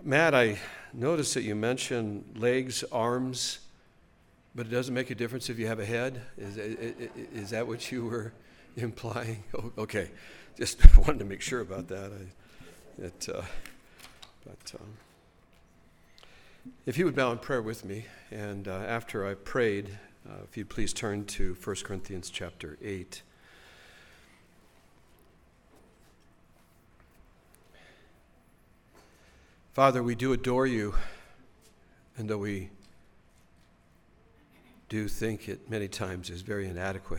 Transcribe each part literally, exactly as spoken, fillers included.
Matt, I noticed that you mentioned legs, arms, but it doesn't make a difference if you have a head. Is, is that what you were implying? Oh, okay, just wanted to make sure about that. I, it, uh, but um, if you would bow in prayer with me, and uh, after I prayed, uh, if you'd please turn to First Corinthians chapter eight. Father, we do adore you, and though we do think it many times is very inadequate,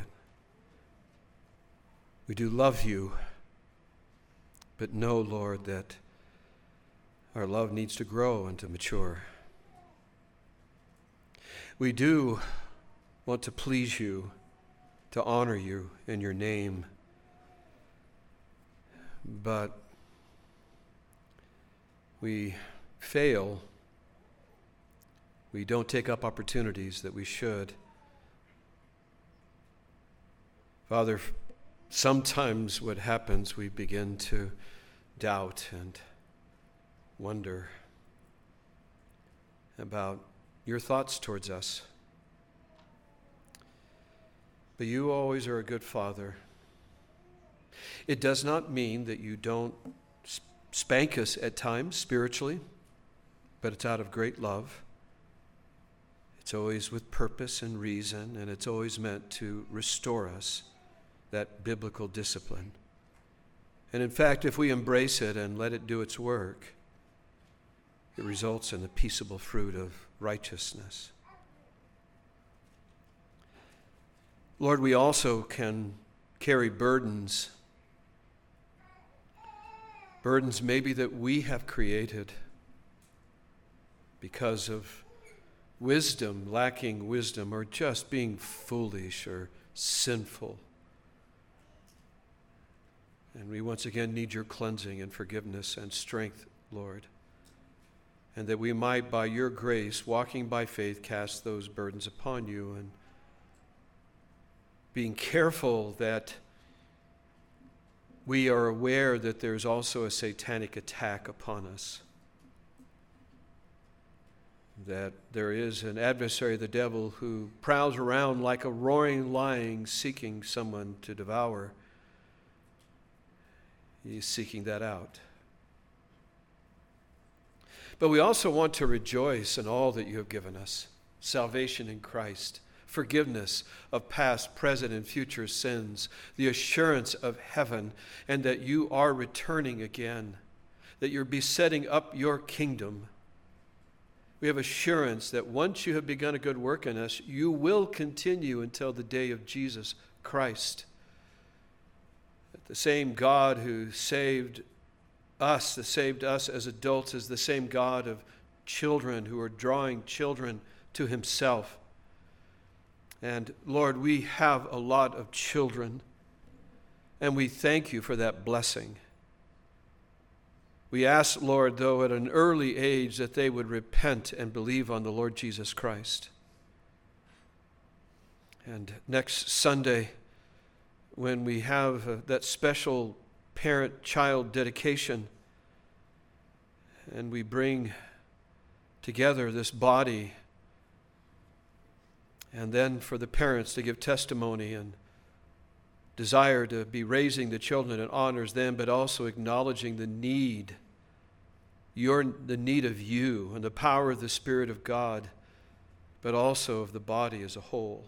we do love you, but know, Lord, that our love needs to grow and to mature. We do want to please you, to honor you in your name, but we fail. We don't take up opportunities that we should. Father, sometimes what happens, we begin to doubt and wonder about your thoughts towards us. But you always are a good Father. It does not mean that you don't spank us at times spiritually, but it's out of great love. It's always with purpose and reason, and it's always meant to restore us, that biblical discipline. And in fact, if we embrace it and let it do its work, it results in the peaceable fruit of righteousness. Lord, we also can carry burdens Burdens maybe that we have created because of wisdom, lacking wisdom, or just being foolish or sinful. And we once again need your cleansing and forgiveness and strength, Lord. And that we might, by your grace, walking by faith, cast those burdens upon you, and being careful that we are aware that there's also a satanic attack upon us, that there is an adversary, the devil, who prowls around like a roaring lion seeking someone to devour. He's seeking that out. But we also want to rejoice in all that you have given us: salvation in Christ, forgiveness of past, present, and future sins, the assurance of heaven, and that you are returning again, that you'll be setting up your kingdom. We have assurance that once you have begun a good work in us, you will continue until the day of Jesus Christ. That the same God who saved us, that saved us as adults, is the same God of children who are drawing children to himself. And Lord, we have a lot of children, and we thank you for that blessing. We ask, Lord, though, at an early age, that they would repent and believe on the Lord Jesus Christ. And next Sunday, when we have uh, that special parent-child dedication, and we bring together this body, and then for the parents to give testimony and desire to be raising the children and honors them, but also acknowledging the need, your, the need of you and the power of the Spirit of God, but also of the body as a whole.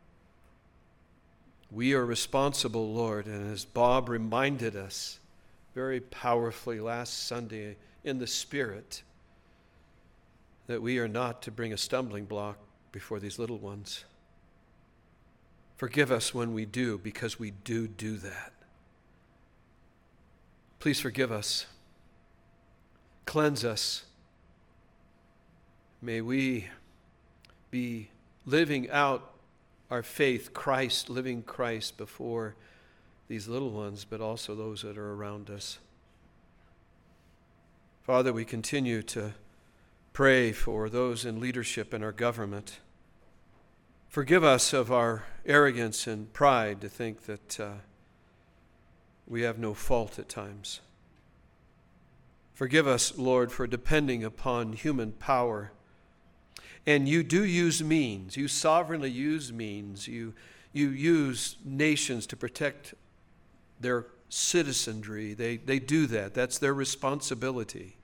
We are responsible, Lord, and as Bob reminded us very powerfully last Sunday in the Spirit, that we are not to bring a stumbling block before these little ones. Forgive us when we do, because we do do that. Please forgive us. Cleanse us. May we be living out our faith, Christ, living Christ before these little ones, but also those that are around us. Father, we continue to pray for those in leadership in our government. Forgive us of our arrogance and pride to think that uh, we have no fault at times. Forgive us, Lord, for depending upon human power. And you do use means. You sovereignly use means. You, you use nations to protect their citizenry. They, they do that. That's their responsibility.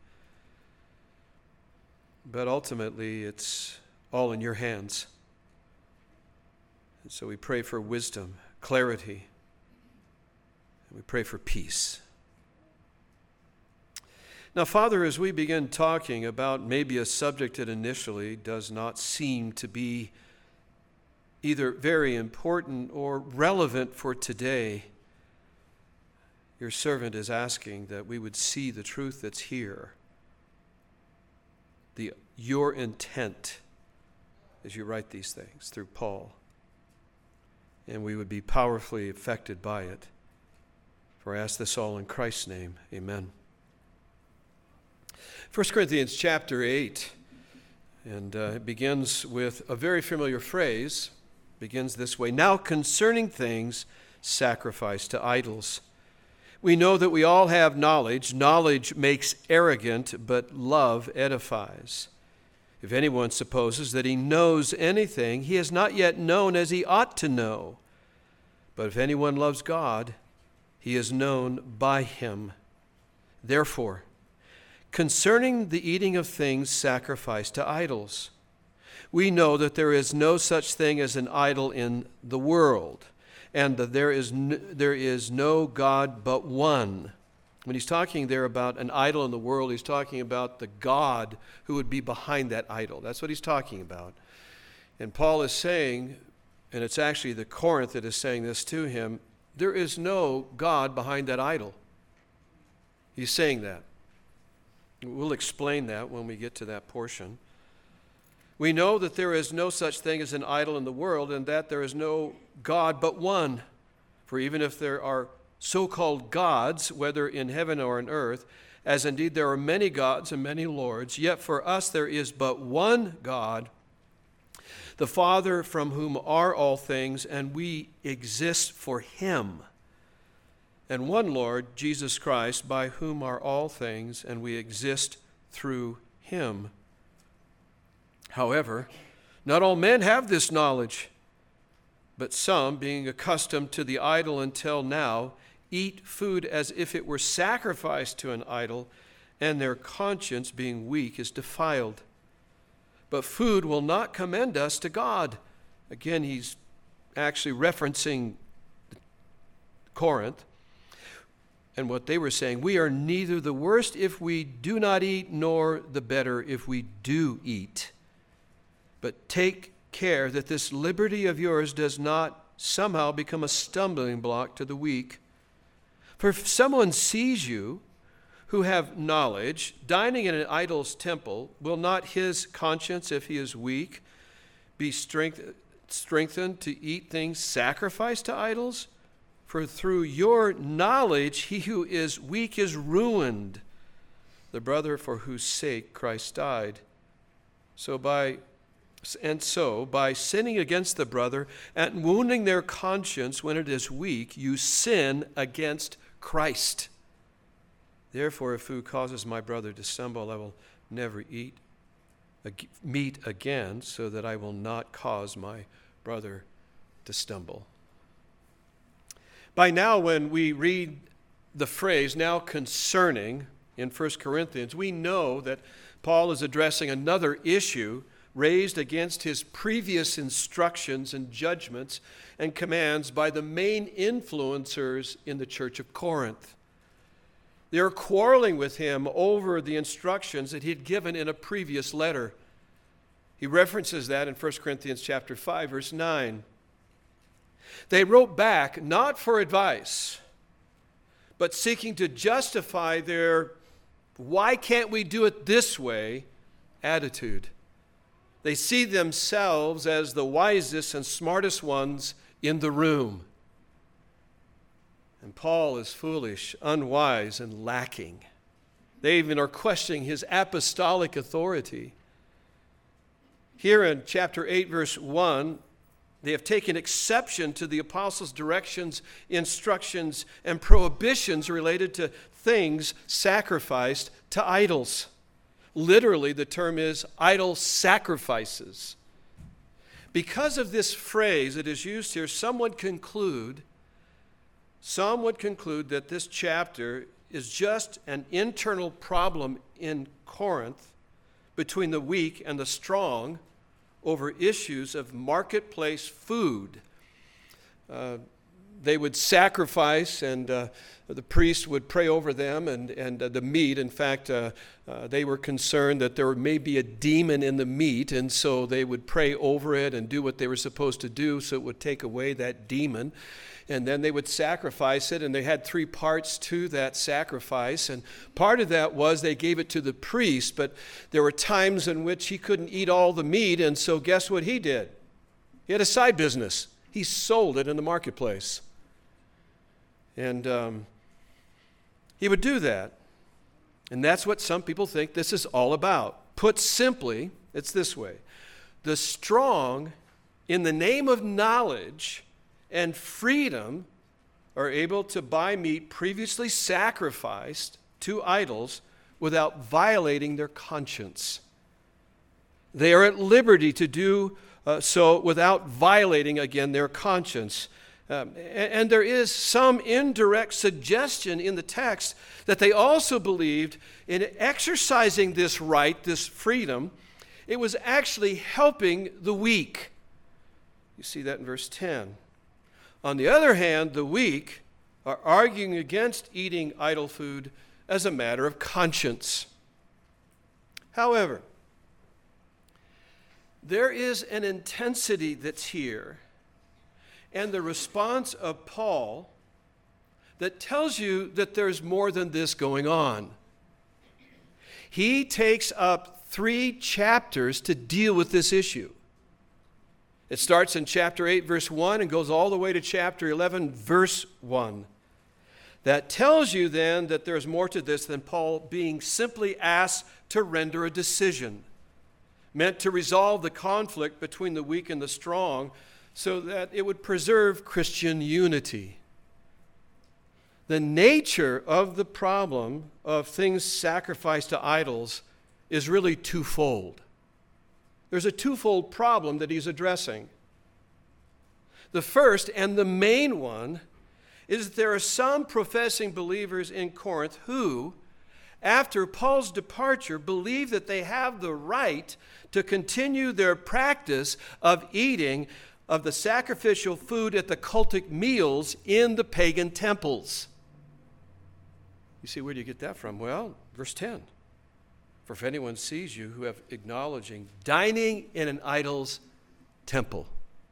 But ultimately, it's all in your hands. And so we pray for wisdom, clarity, and we pray for peace. Now, Father, as we begin talking about maybe a subject that initially does not seem to be either very important or relevant for today, your servant is asking that we would see the truth that's here, the your intent as you write these things through Paul, and we would be powerfully affected by it. For I ask this all in Christ's name, amen. First Corinthians chapter eight, and uh, it begins with a very familiar phrase. It begins this way: now concerning things sacrificed to idols. We know that we all have knowledge. Knowledge makes arrogant, but love edifies. If anyone supposes that he knows anything, he has not yet known as he ought to know. But if anyone loves God, he is known by him. Therefore, concerning the eating of things sacrificed to idols, we know that there is no such thing as an idol in the world, and that there is no, there is no God but one. When he's talking there about an idol in the world, he's talking about the God who would be behind that idol. That's what he's talking about. And Paul is saying, and it's actually the Corinth that is saying this to him, there is no God behind that idol. He's saying that. We'll explain that when we get to that portion. We know that there is no such thing as an idol in the world, and that there is no God but one. For even if there are so-called gods, whether in heaven or on earth, as indeed there are many gods and many lords, yet for us there is but one God, the Father, from whom are all things, and we exist for him. And one Lord, Jesus Christ, by whom are all things, and we exist through him. However, not all men have this knowledge, but some, being accustomed to the idol until now, eat food as if it were sacrificed to an idol, and their conscience, being weak, is defiled. But food will not commend us to God. Again, he's actually referencing Corinth. And what they were saying, we are neither the worst if we do not eat, nor the better if we do eat. But take care that this liberty of yours does not somehow become a stumbling block to the weak. For if someone sees you who have knowledge dining in an idol's temple, will not his conscience, if he is weak, be strength, strengthened to eat things sacrificed to idols? For through your knowledge, he who is weak is ruined, the brother for whose sake Christ died. So by and so by sinning against the brother and wounding their conscience when it is weak, you sin against Christ. Therefore, if food causes my brother to stumble, I will never eat meat again, so that I will not cause my brother to stumble. By now, when we read the phrase, now concerning, in First Corinthians, we know that Paul is addressing another issue raised against his previous instructions and judgments and commands by the main influencers in the church of Corinth. They are quarreling with him over the instructions that he had given in a previous letter. He references that in First Corinthians chapter five, verse nine. They wrote back not for advice, but seeking to justify their "why can't we do it this way" attitude. They see themselves as the wisest and smartest ones in the room. And Paul is foolish, unwise, and lacking. They even are questioning his apostolic authority. Here in chapter eight, verse one, they have taken exception to the apostles' directions, instructions, and prohibitions related to things sacrificed to idols. Literally, the term is idol sacrifices. Because of this phrase that is used here, some would conclude, some would conclude that this chapter is just an internal problem in Corinth between the weak and the strong over issues of marketplace food. Uh, they would sacrifice, and uh, the priest would pray over them, and, and uh, the meat. In fact, uh, uh, they were concerned that there may be a demon in the meat, and so they would pray over it and do what they were supposed to do so it would take away that demon. And then they would sacrifice it, and they had three parts to that sacrifice. And part of that was they gave it to the priest, but there were times in which he couldn't eat all the meat, and so guess what he did? He had a side business. He sold it in the marketplace. And um, he would do that. And that's what some people think this is all about. Put simply, it's this way. The strong, in the name of knowledge and freedom, are able to buy meat previously sacrificed to idols without violating their conscience. They are at liberty to do uh, so without violating, again, their conscience. Um, and, and there is some indirect suggestion in the text that they also believed in exercising this right, this freedom, it was actually helping the weak. You see that in verse ten. On the other hand, the weak are arguing against eating idol food as a matter of conscience. However, there is an intensity that's here, and the response of Paul that tells you that there's more than this going on. He takes up three chapters to deal with this issue. It starts in chapter eight, verse one, and goes all the way to chapter eleven, verse one. That tells you then that there's more to this than Paul being simply asked to render a decision, meant to resolve the conflict between the weak and the strong so that it would preserve Christian unity. The nature of the problem of things sacrificed to idols is really twofold. There's a twofold problem that he's addressing. The first and the main one is that there are some professing believers in Corinth who, after Paul's departure, believe that they have the right to continue their practice of eating of the sacrificial food at the cultic meals in the pagan temples. You see, where do you get that from? Well, verse ten. For if anyone sees you who have acknowledging dining in an idol's temple.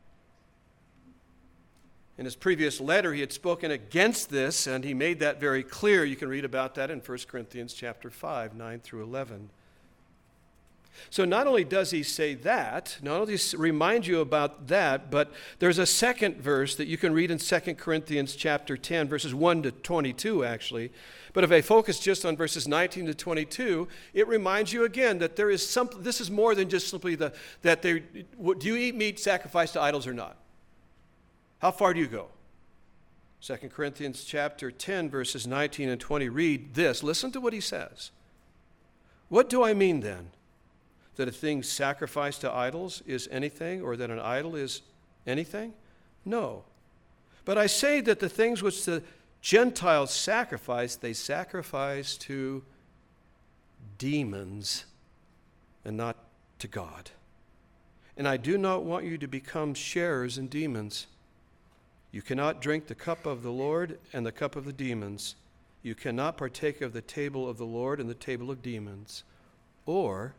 In his previous letter, he had spoken against this, and he made that very clear. You can read about that in First Corinthians chapter five, nine through eleven. So not only does he say that, not only does he remind you about that, but there's a second verse that you can read in Second Corinthians chapter ten, verses one to twenty-two, actually. But if I focus just on verses nineteen to twenty-two, it reminds you again that there is something, this is more than just simply the, that they, do you eat meat sacrificed to idols or not? How far do you go? Second Corinthians chapter ten, verses nineteen and twenty, read this. Listen to what he says. What do I mean then? That a thing sacrificed to idols is anything, or that an idol is anything? No. But I say that the things which the Gentiles sacrifice, they sacrifice to demons and not to God. And I do not want you to become sharers in demons. You cannot drink the cup of the Lord and the cup of the demons. You cannot partake of the table of the Lord and the table of demons. Or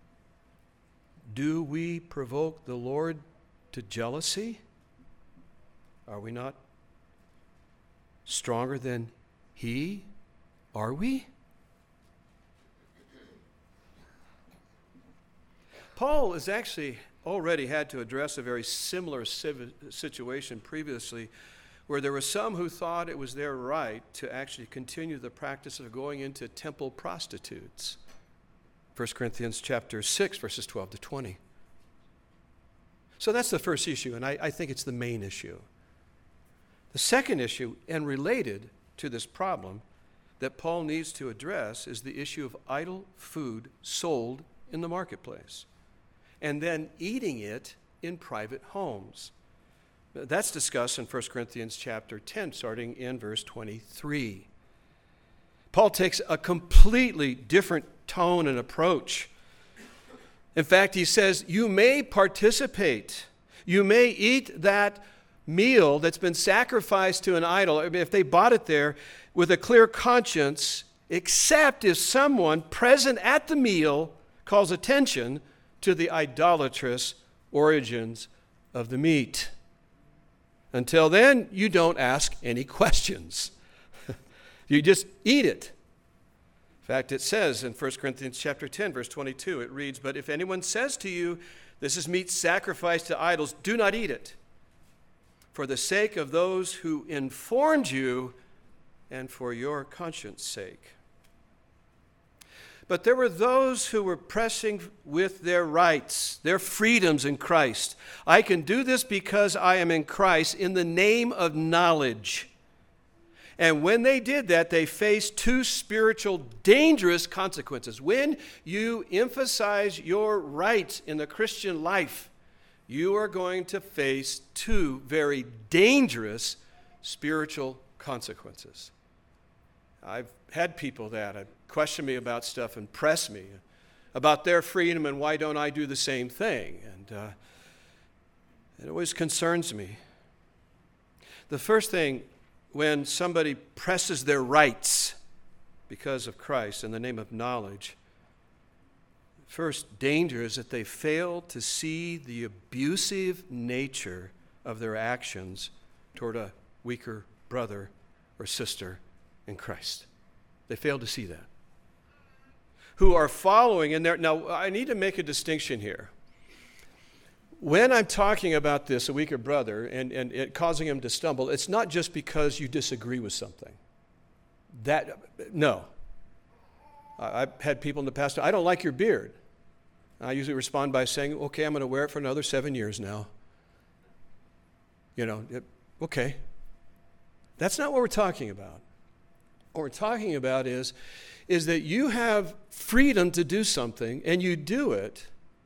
do we provoke the Lord to jealousy? Are we not stronger than He? Are we? Paul has actually already had to address a very similar situation previously, where there were some who thought it was their right to actually continue the practice of going into temple prostitutes. First Corinthians chapter six, verses twelve to twenty. So that's the first issue, and I, I think it's the main issue. The second issue, and related to this problem, that Paul needs to address is the issue of idol food sold in the marketplace and then eating it in private homes. That's discussed in First Corinthians chapter ten, starting in verse twenty-three. Paul takes a completely different tone and approach. In fact, he says, you may participate, you may eat that meal that's been sacrificed to an idol, I mean, if they bought it there, with a clear conscience, except if someone present at the meal calls attention to the idolatrous origins of the meat. Until then, you don't ask any questions. You just eat it. In fact, it says in First Corinthians chapter ten, verse twenty-two, it reads, but if anyone says to you, this is meat sacrificed to idols, do not eat it, for the sake of those who informed you and for your conscience sake. But there were those who were pressing with their rights, their freedoms in Christ. I can do this because I am in Christ in the name of knowledge. And when they did that, they faced two spiritual dangerous consequences. When you emphasize your rights in the Christian life, you are going to face two very dangerous spiritual consequences. I've had people that have questioned me about stuff and press me about their freedom and why don't I do the same thing. And uh, it always concerns me. The first thing, when somebody presses their rights because of Christ in the name of knowledge, first danger is that they fail to see the abusive nature of their actions toward a weaker brother or sister in Christ. They fail to see that. Who are following in there. Now, I need to make a distinction here. When I'm talking about this, a weaker brother, and, and it causing him to stumble, it's not just because you disagree with something. That, no. I've had people in the past, I don't like your beard. I usually respond by saying, okay, I'm going to wear it for another seven years now. You know, it, okay. That's not what we're talking about. What we're talking about is, is that you have freedom to do something, and you do it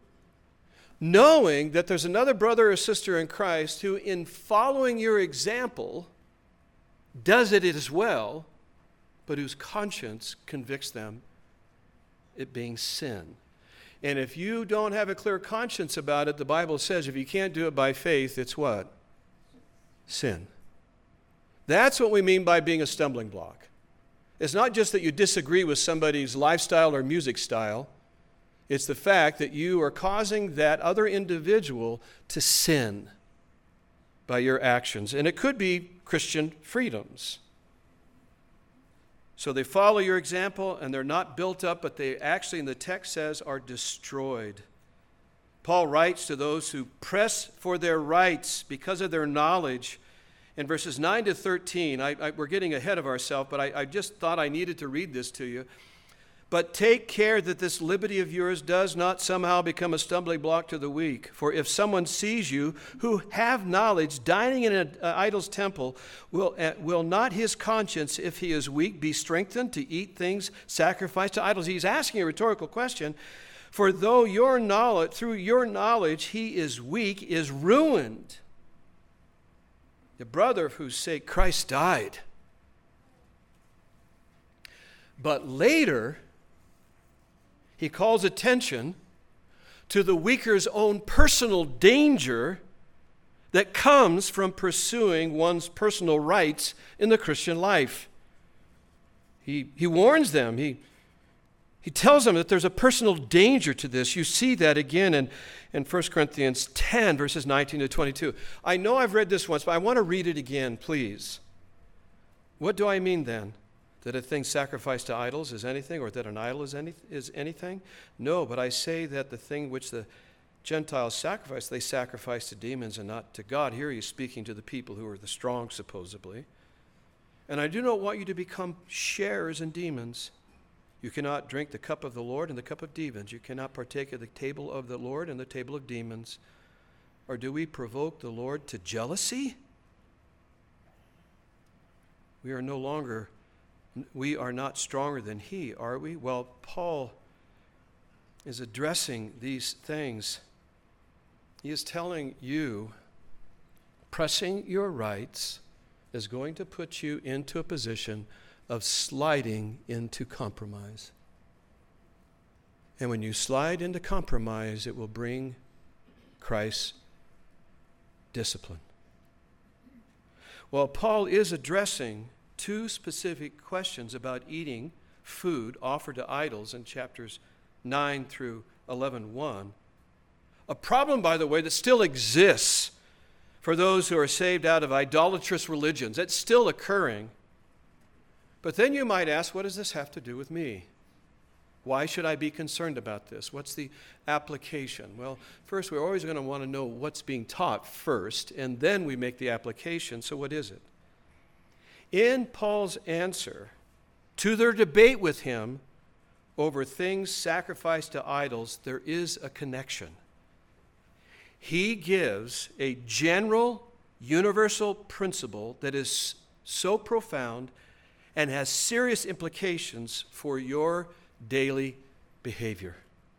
knowing that there's another brother or sister in Christ who, in following your example, does it as well, but whose conscience convicts them it being sin. And if you don't have a clear conscience about it, the Bible says if you can't do it by faith, it's what? Sin. That's what we mean by being a stumbling block. It's not just that you disagree with somebody's lifestyle or music style. It's the fact that you are causing that other individual to sin by your actions. And it could be Christian freedoms. So they follow your example, and they're not built up, but they actually, in the text says, are destroyed. Paul writes to those who press for their rights because of their knowledge. In verses nine to thirteen, I, I, we're getting ahead of ourselves, but I, I just thought I needed to read this to you. But take care that this liberty of yours does not somehow become a stumbling block to the weak. For if someone sees you who have knowledge dining in an idol's temple, will, uh, will not his conscience, if he is weak, be strengthened to eat things sacrificed to idols? He's asking a rhetorical question. For though your knowledge, through your knowledge he is weak, is ruined. The brother for whose sake Christ died. But later, he calls attention to the weaker's own personal danger that comes from pursuing one's personal rights in the Christian life. He, he warns them. He, he tells them that there's a personal danger to this. You see that again in, in First Corinthians ten, verses nineteen to twenty-two. I know I've read this once, but I want to read it again, please. What do I mean then? That a thing sacrificed to idols is anything, or that an idol is, any, is anything? No, but I say that the thing which the Gentiles sacrifice, they sacrifice to demons and not to God. Here he's speaking to the people who are the strong, supposedly. And I do not want you to become sharers in demons. You cannot drink the cup of the Lord and the cup of demons. You cannot partake of the table of the Lord and the table of demons. Or do we provoke the Lord to jealousy? We are no longer We are not stronger than he, are we? Well, Paul is addressing these things. He is telling you, pressing your rights is going to put you into a position of sliding into compromise. And when you slide into compromise, it will bring Christ's discipline. Well, Paul is addressing two specific questions about eating food offered to idols in chapters nine through eleven one. A problem, by the way, that still exists for those who are saved out of idolatrous religions. It's still occurring. But then you might ask, what does this have to do with me? Why should I be concerned about this? What's the application? Well, first, we're always going to want to know what's being taught first, and then we make the application. So what is it? In Paul's answer to their debate with him over things sacrificed to idols, there is a connection. He gives a general, universal principle that is so profound and has serious implications for your daily behavior.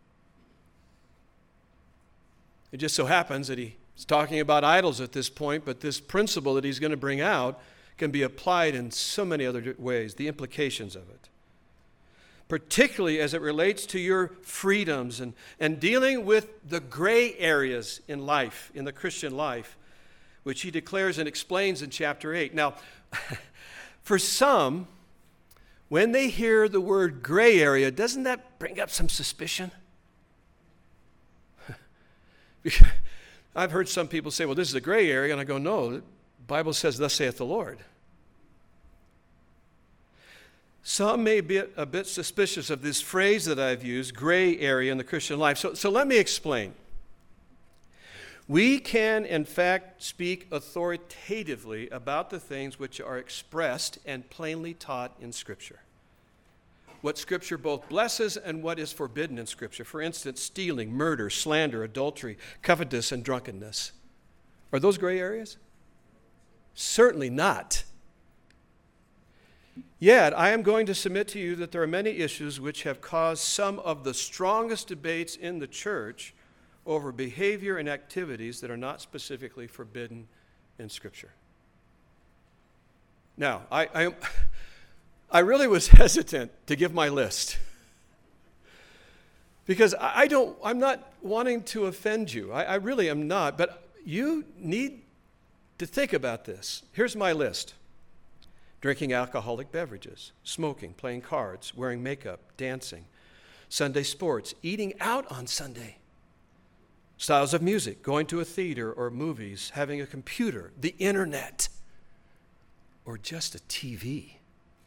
It just so happens that he's talking about idols at this point, but this principle that he's going to bring out can be applied in so many other ways, the implications of it. Particularly as it relates to your freedoms and, and dealing with the gray areas in life, in the Christian life, which he declares and explains in chapter eight. Now, for some, when they hear the word gray area, doesn't that bring up some suspicion? I've heard some people say, well, this is a gray area, and I go, no, the Bible says, thus saith the Lord. Some may be a bit suspicious of this phrase that I've used, gray area in the Christian life. So, so let me explain. We can, in fact, speak authoritatively about the things which are expressed and plainly taught in Scripture. What Scripture both blesses and what is forbidden in Scripture. For instance, stealing, murder, slander, adultery, covetous, and drunkenness. Are those gray areas? Certainly not. Yet, I am going to submit to you that there are many issues which have caused some of the strongest debates in the church over behavior and activities that are not specifically forbidden in Scripture. Now, I, I, I really was hesitant to give my list because I don't, I'm not wanting to offend you. I, I really am not, but you need to think about this. Here's my list. Drinking alcoholic beverages, smoking, playing cards, wearing makeup, dancing, Sunday sports, eating out on Sunday, styles of music, going to a theater or movies, having a computer, the internet, or just a T V.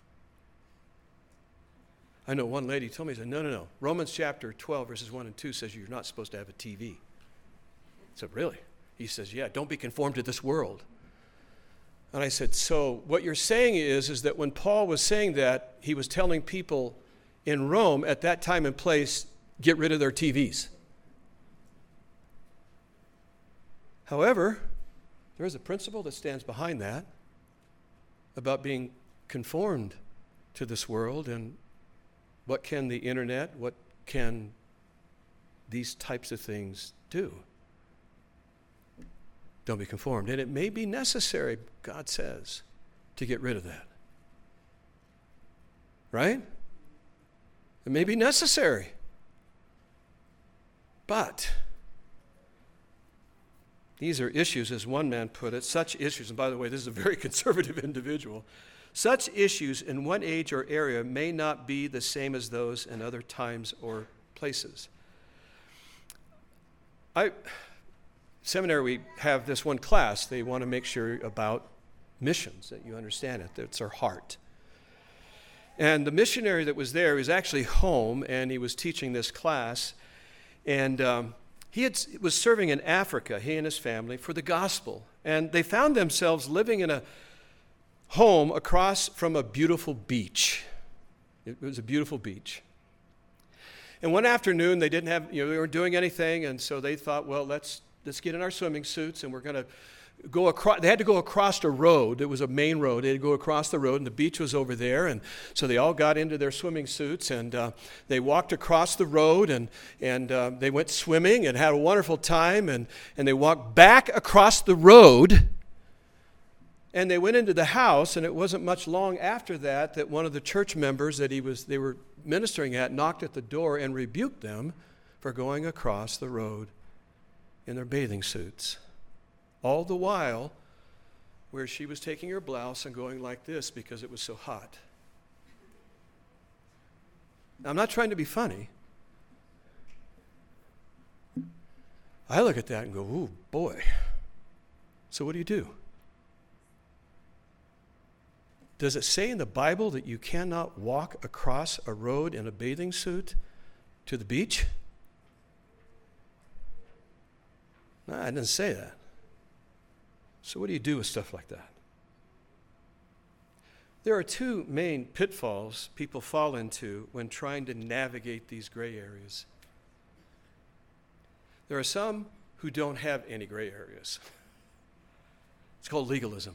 I know one lady told me, she said, no, no, no. Romans chapter twelve, verses one and two says you're not supposed to have a T V. I said, really? He says, yeah, don't be conformed to this world. And I said, so what you're saying is, is that when Paul was saying that, he was telling people in Rome at that time and place, get rid of their T Vs. However, there is a principle that stands behind that about being conformed to this world and what can the internet, what can these types of things do? Don't be conformed. And it may be necessary, God says, to get rid of that. Right? It may be necessary. But these are issues, as one man put it, such issues, and by the way, this is a very conservative individual, such issues in one age or area may not be the same as those in other times or places. I... Seminary, we have this one class. They want to make sure about missions, that you understand it, that it's our heart. And the missionary that was there was actually home, and he was teaching this class. And um, he had, was serving in Africa, he and his family, for the gospel. And they found themselves living in a home across from a beautiful beach. It was a beautiful beach. And one afternoon, they didn't have, you know, they weren't doing anything, and so they thought, well, let's Let's get in our swimming suits, and we're going to go across, they had to go across a road. It was a main road. They had to go across the road, and the beach was over there. And so they all got into their swimming suits, and uh, they walked across the road, and, and uh, they went swimming and had a wonderful time. And, and they walked back across the road, and they went into the house, and it wasn't much long after that that one of the church members that he was they were ministering at knocked at the door and rebuked them for going across the road in their bathing suits. All the while, where she was taking her blouse and going like this because it was so hot. Now, I'm not trying to be funny. I look at that and go, ooh, boy. So what do you do? Does it say in the Bible that you cannot walk across a road in a bathing suit to the beach? No, I didn't say that. So what do you do with stuff like that? There are two main pitfalls people fall into when trying to navigate these gray areas. There are some who don't have any gray areas. It's called legalism.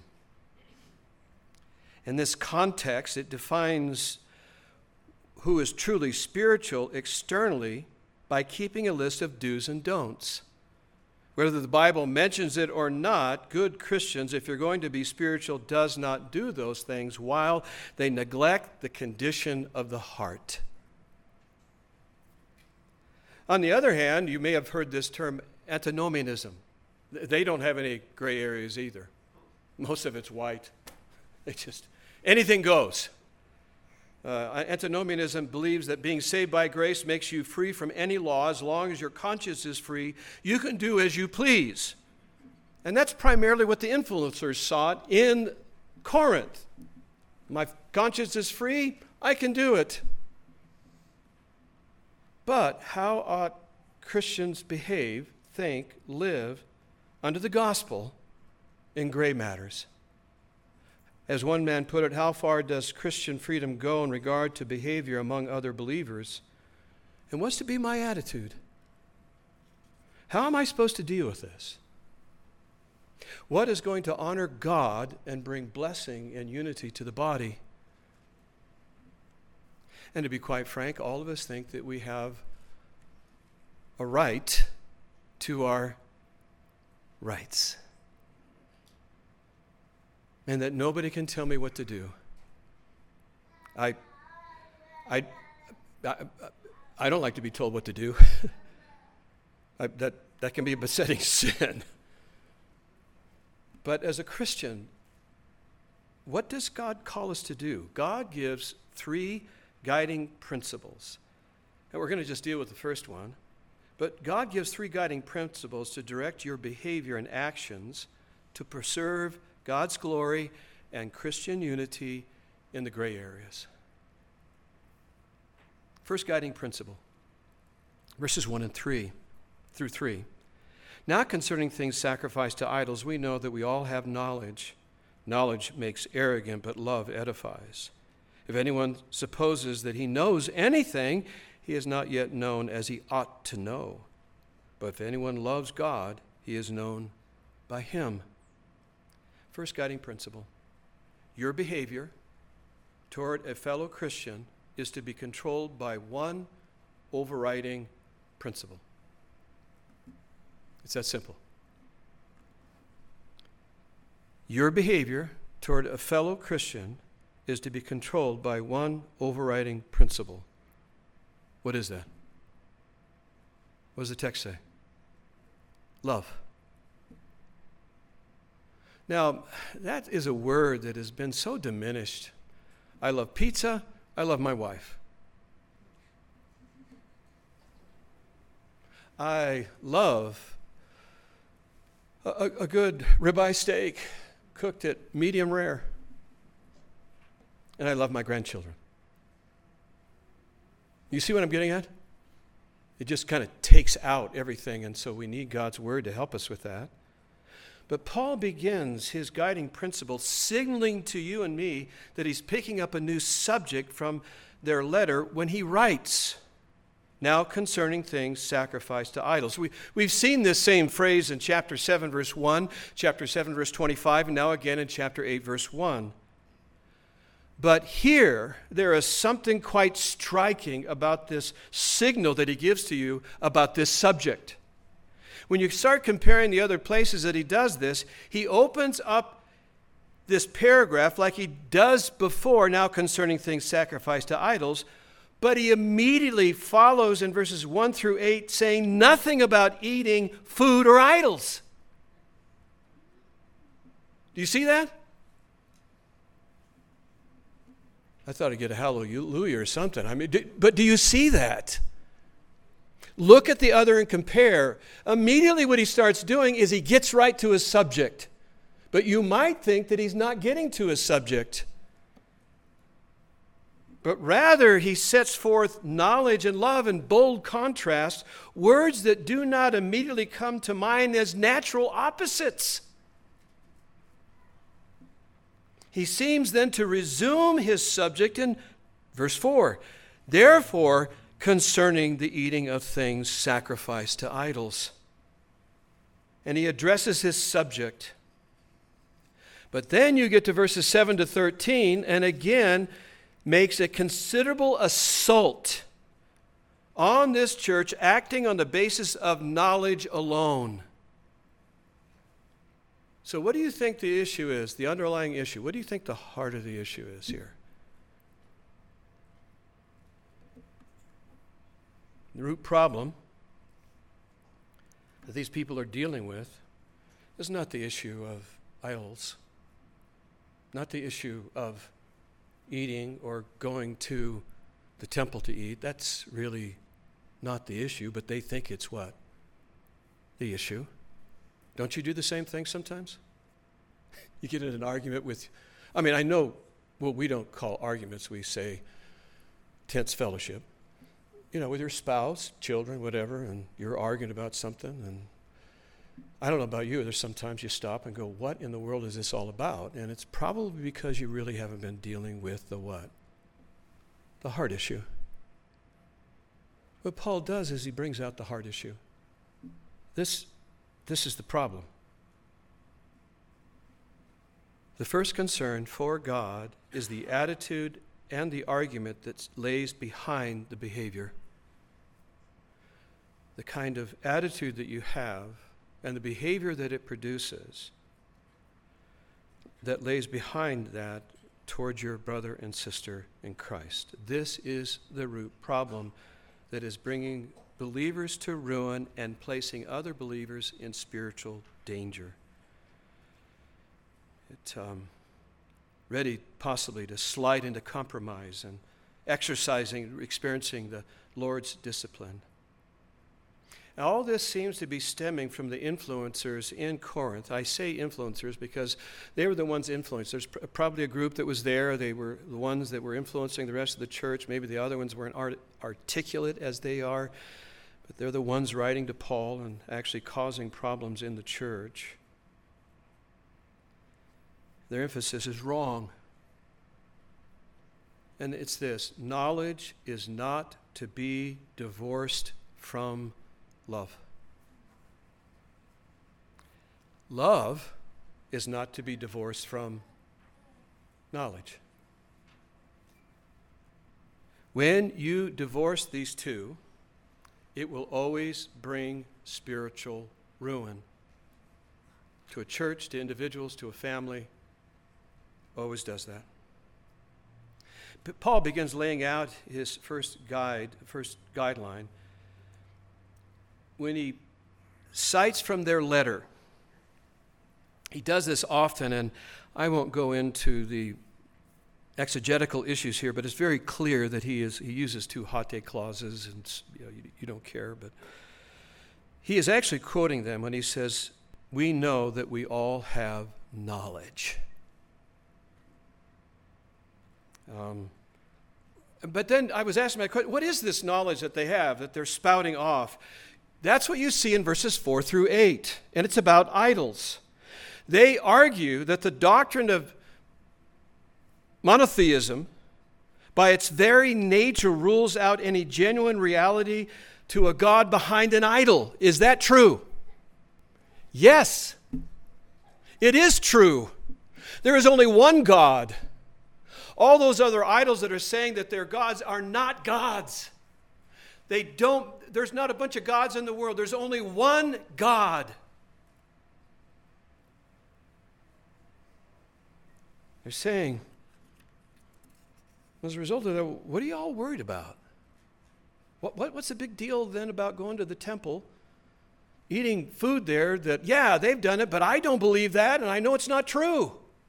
In this context, it defines who is truly spiritual externally by keeping a list of do's and don'ts. Whether the Bible mentions it or not, good Christians, if you're going to be spiritual, does not do those things while they neglect the condition of the heart. On the other hand, you may have heard this term antinomianism. They don't have any gray areas either. Most of it's white. They just, anything goes. Uh, antinomianism believes that being saved by grace makes you free from any law. As long as your conscience is free, you can do as you please. And that's primarily what the influencers sought in Corinth. My conscience is free, I can do it. But how ought Christians behave, think, live under the gospel in gray matters? As one man put it, how far does Christian freedom go in regard to behavior among other believers? And what's to be my attitude? How am I supposed to deal with this? What is going to honor God and bring blessing and unity to the body? And to be quite frank, all of us think that we have a right to our rights. And that nobody can tell me what to do. I, I, I, I don't like to be told what to do. I, that, that can be a besetting sin. But as a Christian, what does God call us to do? God gives three guiding principles. And we're going to just deal with the first one. But God gives three guiding principles to direct your behavior and actions to preserve God's glory and Christian unity in the gray areas. First guiding principle, verses one and three through three. Now concerning things sacrificed to idols, we know that we all have knowledge. Knowledge makes arrogant, but love edifies. If anyone supposes that he knows anything, he is not yet known as he ought to know. But if anyone loves God, he is known by him. First guiding principle, your behavior toward a fellow Christian is to be controlled by one overriding principle. It's that simple. Your behavior toward a fellow Christian is to be controlled by one overriding principle. What is that? What does the text say? Love. Now, that is a word that has been so diminished. I love pizza. I love my wife. I love a, a good ribeye steak cooked at medium rare. And I love my grandchildren. You see what I'm getting at? It just kind of takes out everything, and so we need God's word to help us with that. But Paul begins his guiding principle signaling to you and me that he's picking up a new subject from their letter when he writes. Now concerning things sacrificed to idols. We, we've seen this same phrase in chapter seven, verse one, chapter seven, verse twenty-five, and now again in chapter eight, verse one. But here, there is something quite striking about this signal that he gives to you about this subject. When you start comparing the other places that he does this, he opens up this paragraph like he does before, now concerning things sacrificed to idols, but he immediately follows in verses one through eight saying nothing about eating food or idols. Do you see that? I thought I'd get a hallelujah or something. I mean, do, but do you see that? Look at the other and compare. Immediately what he starts doing is he gets right to his subject. But you might think that he's not getting to his subject. But rather he sets forth knowledge and love in bold contrast, words that do not immediately come to mind as natural opposites. He seems then to resume his subject in verse four. Therefore, concerning the eating of things sacrificed to idols. And he addresses his subject. But then you get to verses seven to thirteen, and again makes a considerable assault on this church acting on the basis of knowledge alone. So what do you think the issue is, the underlying issue? What do you think the heart of the issue is here? The root problem that these people are dealing with is not the issue of idols, not the issue of eating or going to the temple to eat. That's really not the issue, but they think it's what? The issue. Don't you do the same thing sometimes? You get in an argument with, I mean, I know, well, we don't call arguments, we say tense fellowship. You know, with your spouse, children, whatever, and you're arguing about something, and I don't know about you, there's sometimes you stop and go, what in the world is this all about? And it's probably because you really haven't been dealing with the what? The heart issue. What Paul does is he brings out the heart issue. This, this is the problem. The first concern for God is the attitude and the argument that lays behind the behavior. The kind of attitude that you have and the behavior that it produces that lays behind that towards your brother and sister in Christ. This is the root problem that is bringing believers to ruin and placing other believers in spiritual danger. It, um, ready possibly to slide into compromise and exercising, experiencing the Lord's discipline. Now, all this seems to be stemming from the influencers in Corinth. I say influencers because they were the ones influenced. There's pr- probably a group that was there. They were the ones that were influencing the rest of the church. Maybe the other ones weren't art- articulate as they are, but they're the ones writing to Paul and actually causing problems in the church. Their emphasis is wrong. And it's this: knowledge is not to be divorced from love. Love is not to be divorced from knowledge. When you divorce these two, it will always bring spiritual ruin to a church, to individuals, to a family. Always does that. But Paul begins laying out his first guide, first guideline, when he cites from their letter. He does this often, and I won't go into the exegetical issues here, but it's very clear that he is he uses two hate clauses, and you know, you, you don't care, but he is actually quoting them when he says, "We know that we all have knowledge." Um, but then I was asking my question, what is this knowledge that they have, that they're spouting off? That's what you see in verses four through eight, and it's about idols. They argue that the doctrine of monotheism by its very nature, rules out any genuine reality to a God behind an idol. Is that true? Yes, it is true. There is only one God. All those other idols that are saying that they're gods are not gods. They don't, there's not a bunch of gods in the world. There's only one God. They're saying, as a result of that, what are you all worried about? What, what, what's the big deal then about going to the temple, eating food there that, yeah, they've done it, but I don't believe that, and I know it's not true.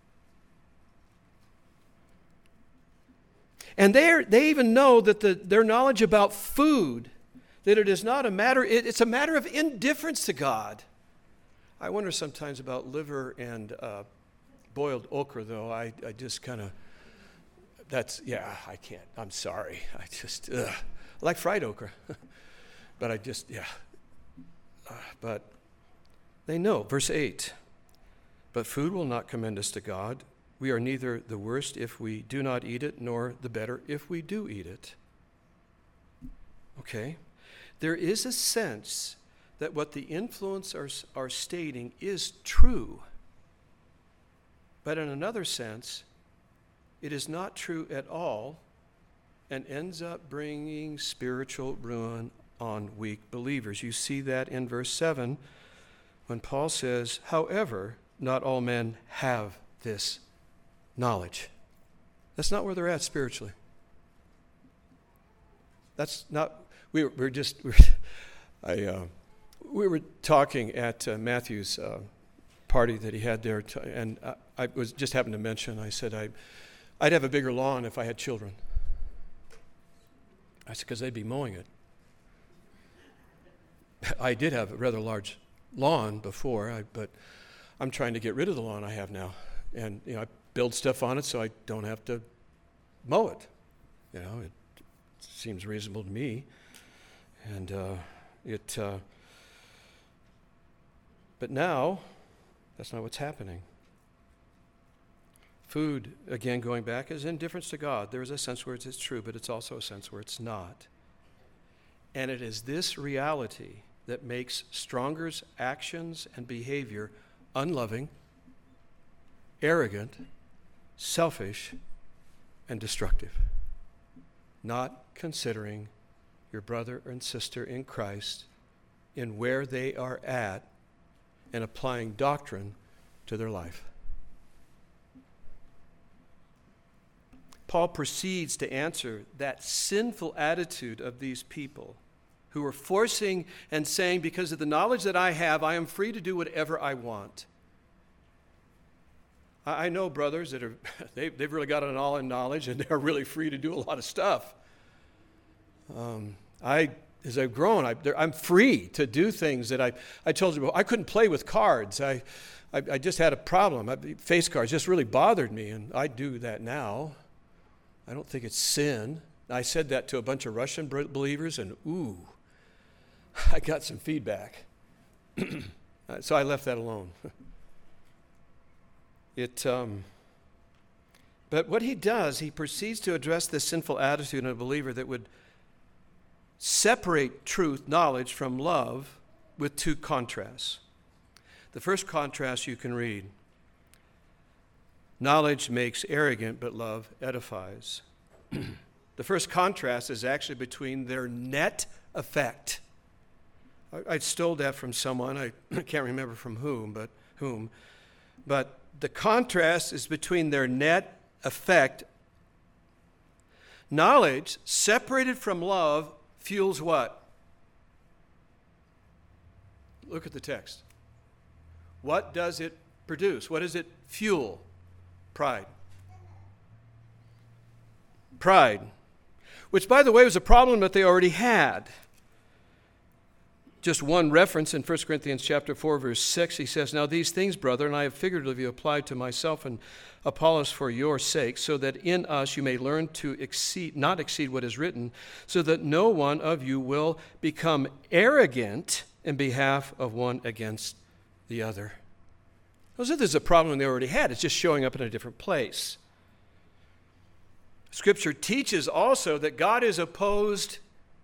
And they they even know that the, their knowledge about food, that it is not a matter, it, it's a matter of indifference to God. I wonder sometimes about liver and uh, boiled okra, though. I, I just kind of, that's, yeah, I can't. I'm sorry. I just, ugh. I like fried okra. But I just, yeah. Uh, but they know. Verse eight. But food will not commend us to God. We are neither the worst if we do not eat it, nor the better if we do eat it. Okay? There is a sense that what the influencers are stating is true. But in another sense, it is not true at all and ends up bringing spiritual ruin on weak believers. You see that in verse seven when Paul says, however, not all men have this knowledge. That's not where they're at spiritually. That's not, we were, we were just, we were, I, uh, we were talking at uh, Matthew's uh, party that he had there, to, and I, I was just happened to mention, I said, I, I'd have a bigger lawn if I had children. I said, because they'd be mowing it. I did have a rather large lawn before, I, but I'm trying to get rid of the lawn I have now. And, you know, I build stuff on it so I don't have to mow it. You know, it seems reasonable to me. And uh, it, uh, but now, that's not what's happening. Food, again, going back, is indifference to God. There is a sense where it's true, but it's also a sense where it's not. And it is this reality that makes Stronger's actions and behavior unloving, arrogant, selfish, and destructive. Not considering your brother and sister in Christ in where they are at and applying doctrine to their life. Paul proceeds to answer that sinful attitude of these people who are forcing and saying, because of the knowledge that I have, I am free to do whatever I want. I know brothers that are, they've, they've really got an all in knowledge and they're really free to do a lot of stuff. Um, I, as I've grown, I, I'm free to do things that I, I told you, I couldn't play with cards. I, I, I just had a problem. I, face cards just really bothered me, and I do that now. I don't think it's sin. I said that to a bunch of Russian believers, and ooh, I got some feedback. So I left that alone. It, um, but what he does, he proceeds to address this sinful attitude in a believer that would separate truth, knowledge, from love with two contrasts. The first contrast you can read. Knowledge makes arrogant, but love edifies. The first contrast is actually between their net effect. I, I stole that from someone. I can't remember from whom, but whom. But the contrast is between their net effect. Knowledge separated from love fuels what? Look at the text. What does it produce? What does it fuel? Pride. Pride. Which, by the way, was a problem that they already had. Just one reference in First Corinthians chapter four, verse six, he says, "Now these things, brethren, I have figuratively applied to myself and Apollos for your sake, so that in us you may learn to exceed, not exceed what is written, so that no one of you will become arrogant in behalf of one against the other." So there's a problem they already had. It's just showing up in a different place. Scripture teaches also that God is opposed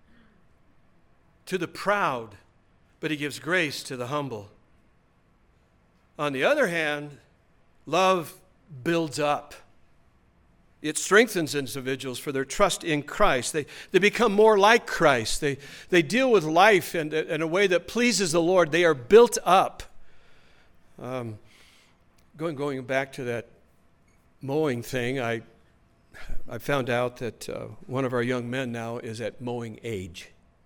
to the proud, but he gives grace to the humble. On the other hand, love builds up. It strengthens individuals for their trust in Christ. They, they become more like Christ. They, they deal with life in, in a way that pleases the Lord. They are built up. Um, going, going back to that mowing thing, I, I found out that uh, one of our young men now is at mowing age.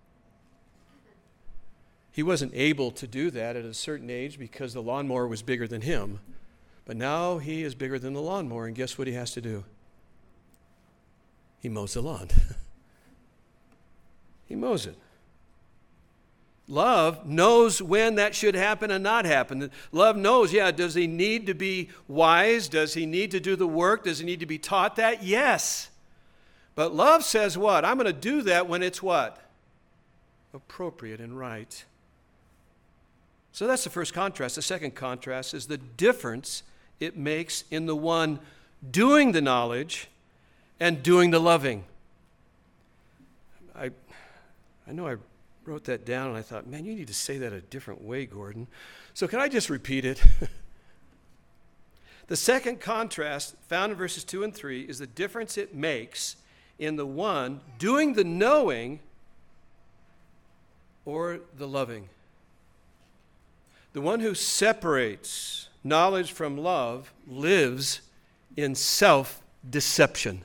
He wasn't able to do that at a certain age because the lawnmower was bigger than him. But now he is bigger than the lawnmower, and guess what he has to do? He mows the lawn. He mows it. Love knows when that should happen and not happen. Love knows, yeah, does he need to be wise? Does he need to do the work? Does he need to be taught that? Yes. But love says what? I'm going to do that when it's what? Appropriate and right. So that's the first contrast. The second contrast is the difference it makes in the one doing the knowledge and doing the loving. I, I know I wrote that down and I thought, man, you need to say that a different way, Gordon. So can I just repeat it? The second contrast found in verses two and three is the difference it makes in the one doing the knowing or the loving. The one who separates knowledge from love lives in self-deception.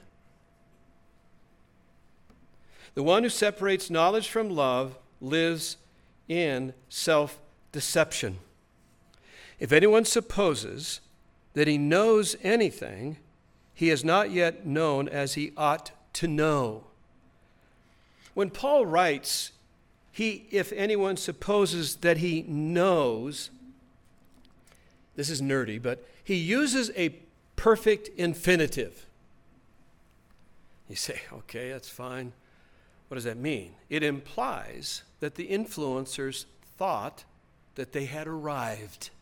The one who separates knowledge from love lives in self-deception. If anyone supposes that he knows anything, he has not yet known as he ought to know. When Paul writes, he, if anyone supposes that he knows, this is nerdy, but he uses a perfect infinitive. You say, okay, that's fine. What does that mean? It implies that the influencers thought that they had arrived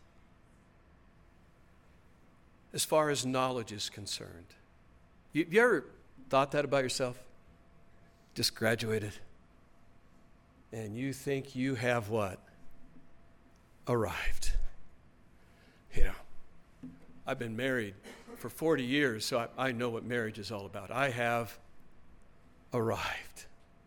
as far as knowledge is concerned. You, you ever thought that about yourself? Just graduated. And you think you have what? Arrived. You know, I've been married for forty years, so I, I know what marriage is all about. I have arrived.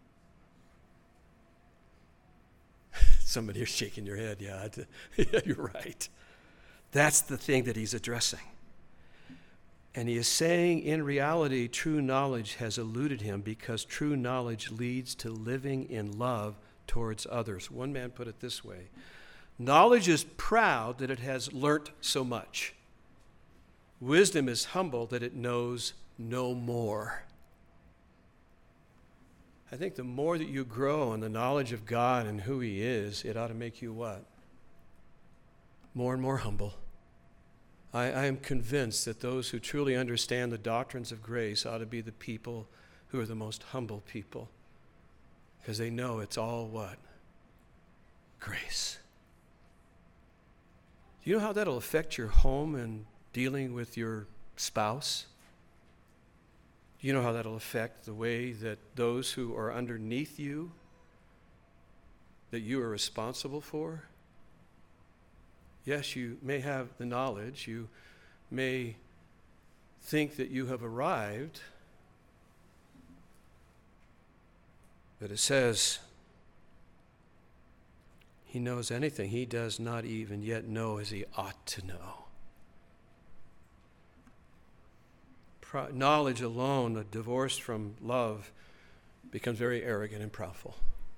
Somebody is shaking your head. Yeah, yeah, you're right. That's the thing that he's addressing. And he is saying, in reality, true knowledge has eluded him because true knowledge leads to living in love towards others. One man put it this way: knowledge is proud that it has learnt so much. Wisdom is humble that it knows no more. I think the more that you grow in the knowledge of God and who he is, it ought to make you what? More and more humble. I, I am convinced that those who truly understand the doctrines of grace ought to be the people who are the most humble people, because they know it's all what? Grace. Do you know how that'll affect your home and dealing with your spouse? Do you know how that'll affect the way that those who are underneath you, that you are responsible for? Yes, you may have the knowledge. You may think that you have arrived. But it says, he knows anything he does not even yet know as he ought to know. Pro- knowledge alone, divorced from love, becomes very arrogant and proudful.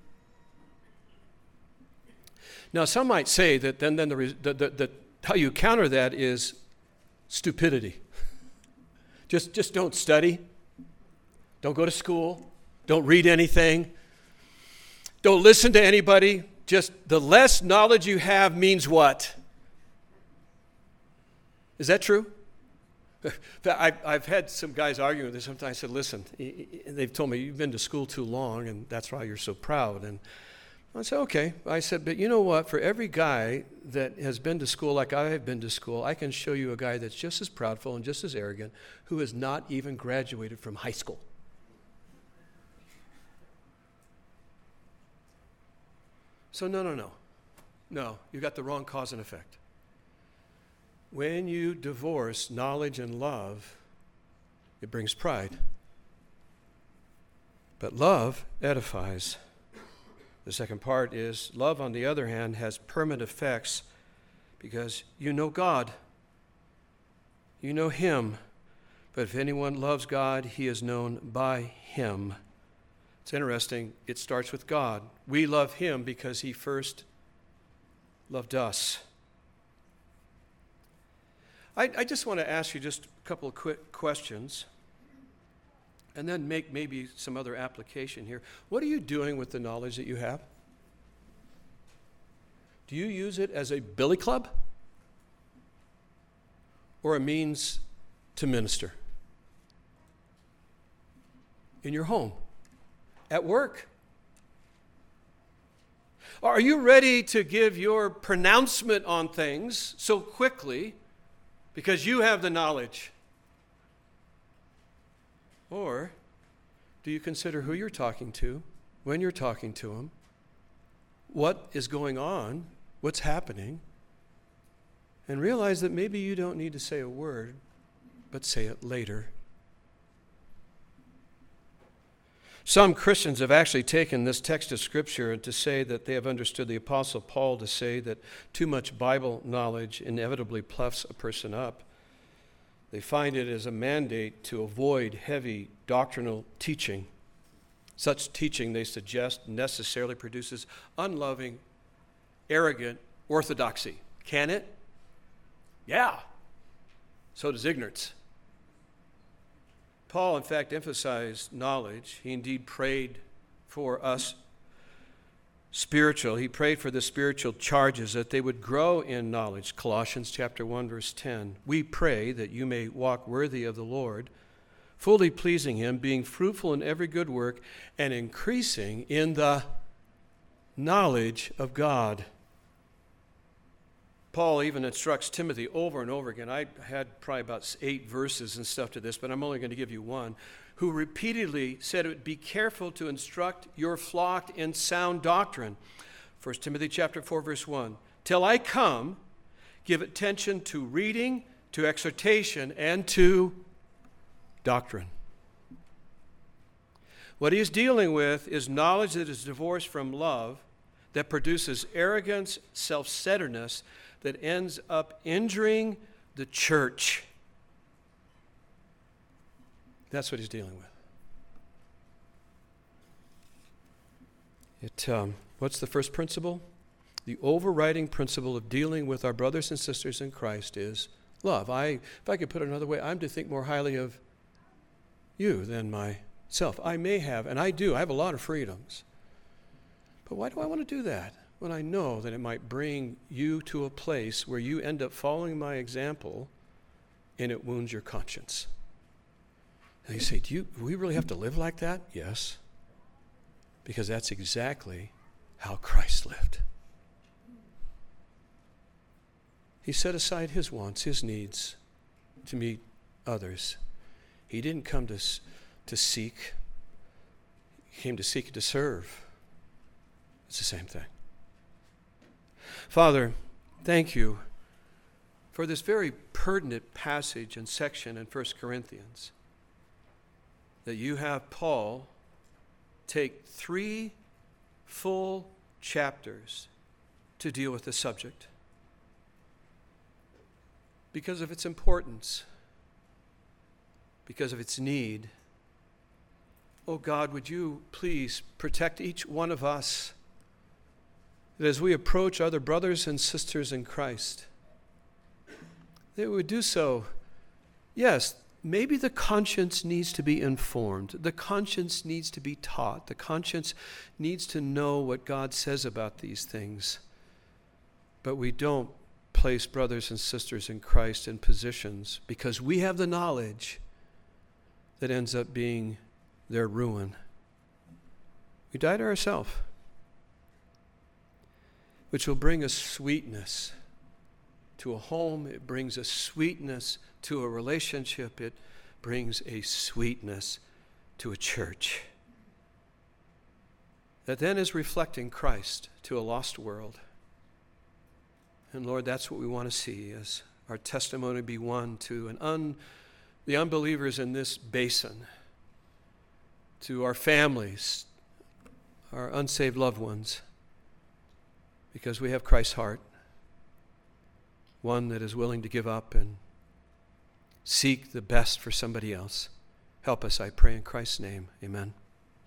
Now, some might say that then, then the, the, the, the, how you counter that is stupidity. just, just don't study. Don't go to school. Don't read anything. Don't listen to anybody. Just the less knowledge you have means what? Is that true? I've, I've had some guys arguing with this. Sometimes I said, listen, they've told me, you've been to school too long, and that's why you're so proud. And I said, okay. I said, but you know what? For every guy that has been to school like I have been to school, I can show you a guy that's just as proudful and just as arrogant who has not even graduated from high school. So no, no, no. No, you got the wrong cause and effect. When you divorce knowledge and love, it brings pride. But love edifies. The second part is love, on the other hand, has permanent effects because you know God. You know Him. But if anyone loves God, he is known by Him. It's interesting. It starts with God. We love Him because He first loved us. I, I just want to ask you just a couple of quick questions and then make maybe some other application here. What are you doing with the knowledge that you have? Do you use it as a billy club or a means to minister? In your home, at work? Are you ready to give your pronouncement on things so quickly because you have the knowledge? Or do you consider who you're talking to, when you're talking to them, what is going on, what's happening, and realize that maybe you don't need to say a word, but say it later? Some Christians have actually taken this text of Scripture and to say that they have understood the Apostle Paul to say that too much Bible knowledge inevitably puffs a person up. They find it as a mandate to avoid heavy doctrinal teaching. Such teaching, they suggest, necessarily produces unloving, arrogant orthodoxy. Can it? Yeah. So does ignorance. Paul, in fact, emphasized knowledge. He indeed prayed for us spiritual. He prayed for the spiritual charges that they would grow in knowledge. Colossians chapter one, verse ten. We pray that you may walk worthy of the Lord, fully pleasing Him, being fruitful in every good work, and increasing in the knowledge of God. Paul even instructs Timothy over and over again. I had probably about eight verses and stuff to this, but I'm only going to give you one. Who repeatedly said it would be careful to instruct your flock in sound doctrine. First Timothy chapter four, verse one. Till I come, give attention to reading, to exhortation, and to doctrine. What he is dealing with is knowledge that is divorced from love, that produces arrogance, self-centeredness, that ends up injuring the church. That's what he's dealing with. It, um, what's the first principle? The overriding principle of dealing with our brothers and sisters in Christ is love. I, if I could put it another way, I'm to think more highly of you than myself. I may have, and I do, I have a lot of freedoms. But why do I want to do that when I know that it might bring you to a place where you end up following my example and it wounds your conscience? And you say, do, you, do we really have to live like that? Yes. Because that's exactly how Christ lived. He set aside his wants, his needs, to meet others. He didn't come to, to seek. He came to seek and to serve. It's the same thing. Father, thank you for this very pertinent passage and section in First Corinthians. That you have Paul take three full chapters to deal with the subject because of its importance, because of its need. Oh God, would you please protect each one of us that as we approach other brothers and sisters in Christ, that we would do so, yes, maybe the conscience needs to be informed. The conscience needs to be taught. The conscience needs to know what God says about these things. But we don't place brothers and sisters in Christ in positions because we have the knowledge that ends up being their ruin. We die to ourselves. which will bring a sweetness to a home. It brings a sweetness to a relationship. It brings a sweetness to a church that then is reflecting Christ to a lost world. And Lord, that's what we want to see, as our testimony be one to an un, the unbelievers in this basin, to our families, our unsaved loved ones, because we have Christ's heart, one that is willing to give up and seek the best for somebody else. Help us, I pray, in Christ's name. Amen.